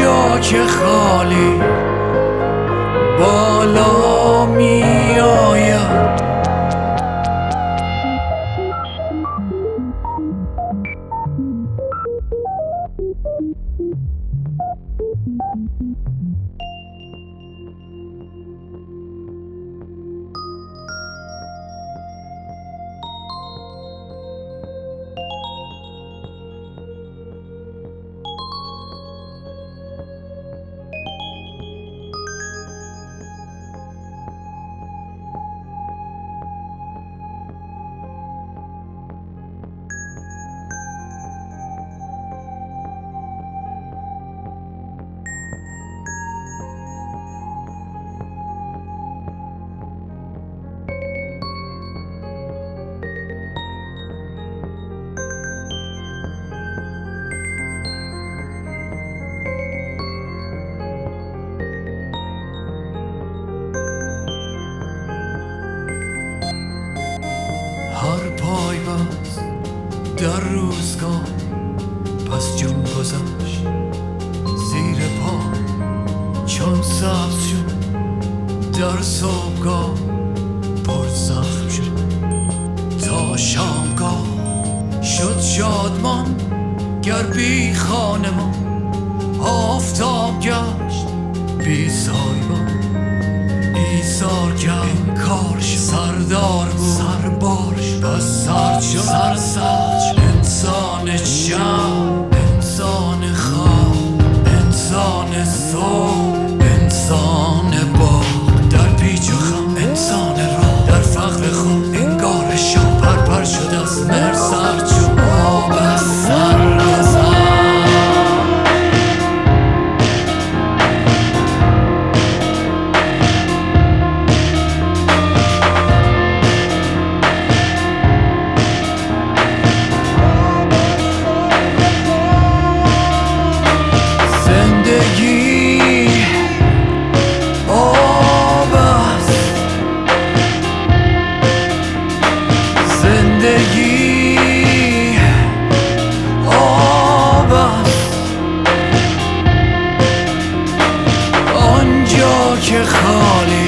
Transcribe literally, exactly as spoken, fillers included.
آنجا که خالی بالا می آید هر پای بست در روزگار پس جون گذشت زیر پا چون سبز شد در صبحگاه پر زخم شد تا شامگاه شد شادمان گر بی خانمان آفتاب گشت بی سایبان ایثار کرد انکار شد سردار بود سربار شد پس سرد شد سرسبز انسان شب انسان خواب انسان صبح انسان باغ در پیچ و خم انسان راه در فقر خود انگار شام پرپر شد از مر سرد شد آب از سر گذشت زندگی آب است آنجا که خالی